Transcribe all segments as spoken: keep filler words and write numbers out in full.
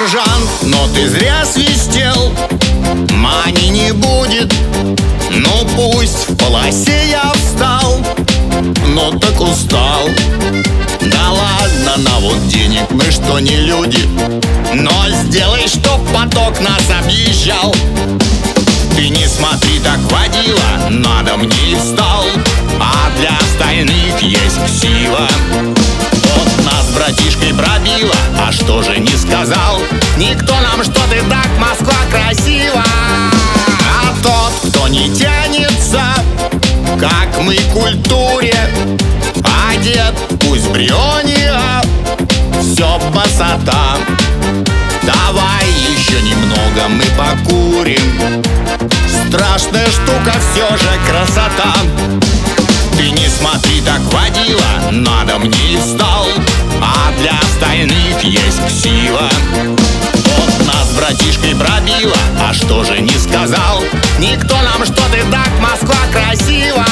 сержант, но ты зря свистел. Мани не будет, ну пусть в полосе я встал, но так устал. Да ладно, на вот денег мы что не люди, но сделай, чтоб поток нас объезжал. Ты не смотри так, водила, надо мне и встал, а для остальных есть ксива. Вот нас с братишкой пробило, а что же не сказал никто нам, что ты так, Москва, красива. А тот, кто не тянется, как мы, к культуре, одет пусть бриония, все басота. Давай еще немного мы покурим, страшная штука все же красота. Ты не смотри так, водила, надо мне и встал, а для остальных есть ксива. Вот нас с братишкой пробило, а что же не сказал никто нам, что ты так, Москва, красива.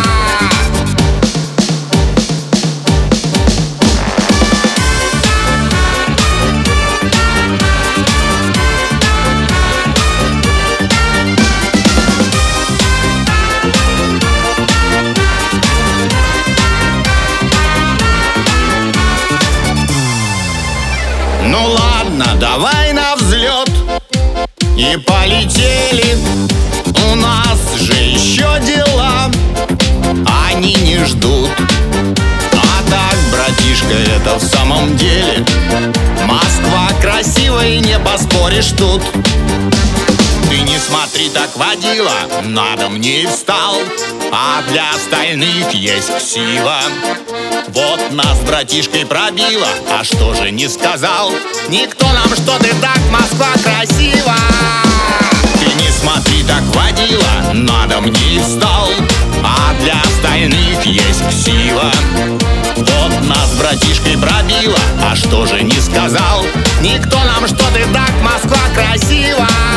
Ну ладно, давай на взлет и полетели. У нас же еще дела, они не ждут. А так, братишка, это в самом деле Москва красивая, и не поспоришь тут. Ты не смотри так, водила, надо мне и встал, а для остальных есть ксива. Вот нас с братишкой пробило, а что же не сказал никто нам, что ты так, Москва, красива. Ты не смотри так, водила, надо мне и встал, а для остальных есть ксива. Вот нас с братишкой пробило, а что же не сказал никто нам, что ты так, Москва, красива.